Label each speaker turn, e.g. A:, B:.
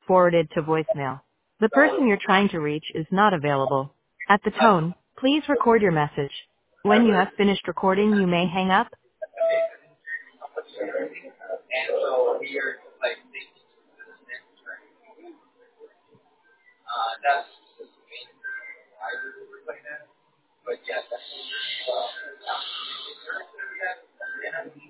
A: forwarded to voicemail. The person you're trying to reach is not available. At the tone, please record your message. When you have finished recording, you may hang up.
B: And so we are like thinking to the next track. That's the main I do work like that. But yes, that's